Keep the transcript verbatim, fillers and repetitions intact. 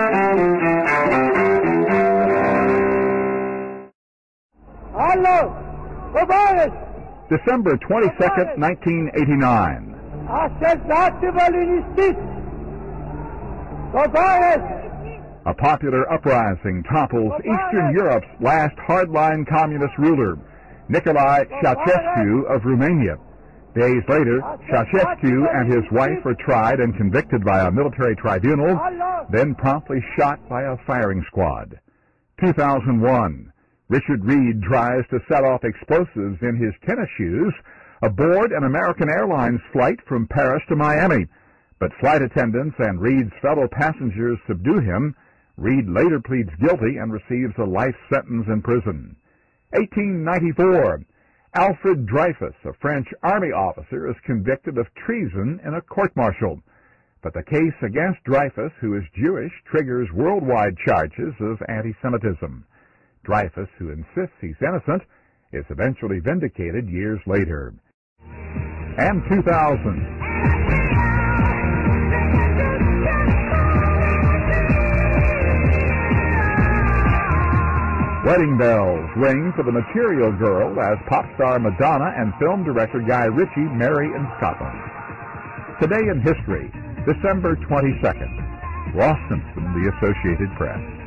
Allo, Tobias! December twenty-second, nineteen eighty-nine. A popular uprising topples Eastern Europe's last hardline communist ruler, Nicolae Ceausescu of Romania. Days later, Ceausescu and his wife were tried and convicted by a military tribunal, then promptly shot by a firing squad. two thousand one. Richard Reed tries to set off explosives in his tennis shoes aboard an American Airlines flight from Paris to Miami. But flight attendants and Reed's fellow passengers subdue him. Reed later pleads guilty and receives a life sentence in prison. eighteen ninety-four. Alfred Dreyfus, a French army officer, is convicted of treason in a court-martial. But the case against Dreyfus, who is Jewish, triggers worldwide charges of anti-Semitism. Dreyfus, who insists he's innocent, is eventually vindicated years later. And two thousand. Wedding bells ring for the Material Girl as pop star Madonna and film director Guy Ritchie marry in Scotland. Today in history, December twenty-second. Ross Simpson, The Associated Press.